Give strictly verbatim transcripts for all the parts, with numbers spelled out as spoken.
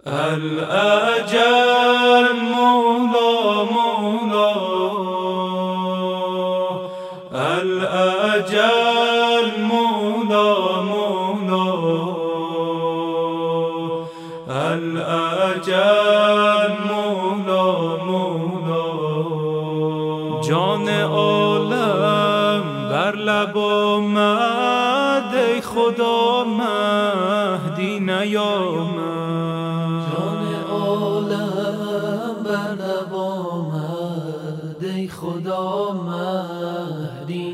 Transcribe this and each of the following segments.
الأجل مولا مولا الأجل مولا مولا الأجل مولا مولا جان عالم بر لب آمد ای خدا مهدی نیامد ای خدا مهدی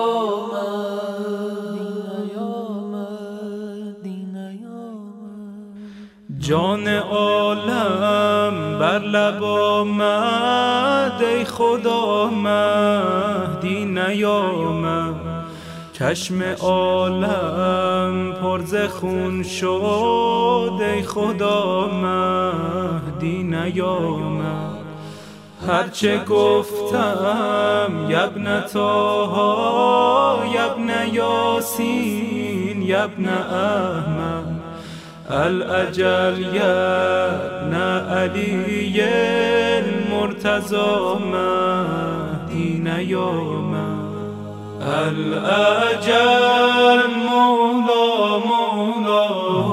نیامد جان عالم بر لب آمد ای خدا مهدی نیامد چشم عالم پر ز خون شد ای خدا مهدی نیامد هرچه گفتم یبن طاها یبن یاسین یبن احمد الاجل یبن علی المرتضی مهدی نیامد الاجل مولا مولا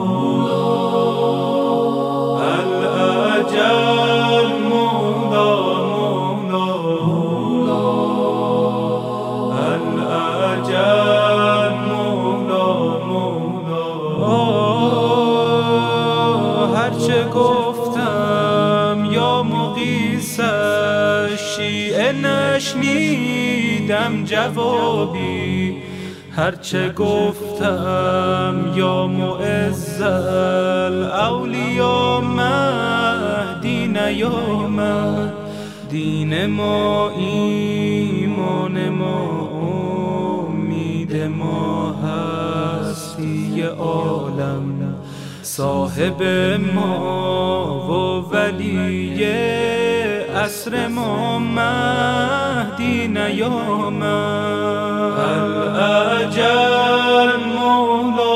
الاجل مولا هرچه گفتم یا مغیث شیعه نشنیدم جوابی هرچه گفتم یا معز الاولیا مهدی نیامد دین ما ایمان ما امید ما هستی عالم صاحب ما و ولی عصر ما مهدی نیامد الاجل مولا